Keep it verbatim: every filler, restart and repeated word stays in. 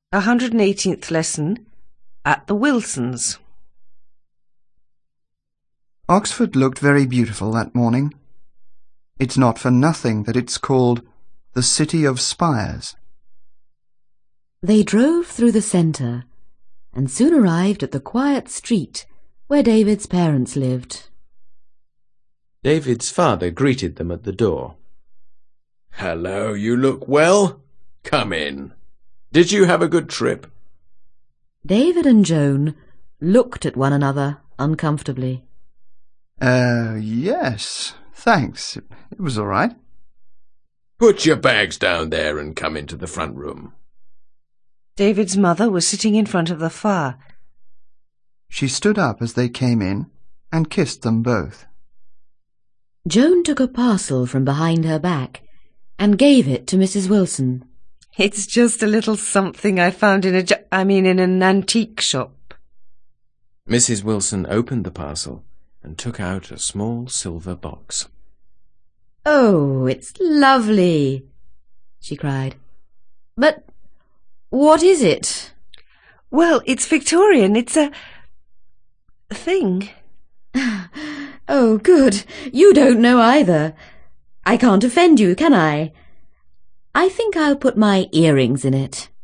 one hundred eighteenth lesson at the Wilsons. Oxford looked very beautiful that morning. It's not for nothing that it's called the City of Spires. They drove through the centre and soon arrived at the quiet street where David's parents lived. David's father greeted them at the door. "Hello, you look well. Come in. Did you have a good trip?" David and Joan looked at one another uncomfortably. Uh, yes, thanks. It was all right. "Put your bags down there and come into the front room." David's mother was sitting in front of the fire. She stood up as they came in and kissed them both. Joan took a parcel from behind her back and gave it to Missus Wilson. It's just a little something I found in a, ju- I mean in an antique shop. Missus Wilson opened the parcel and took out a small silver box. "Oh, it's lovely," she cried. "But what is it?" Well, it's Victorian. It's a thing. Oh, good. You don't know either. I can't offend you, can I? I think I'll put my earrings in it.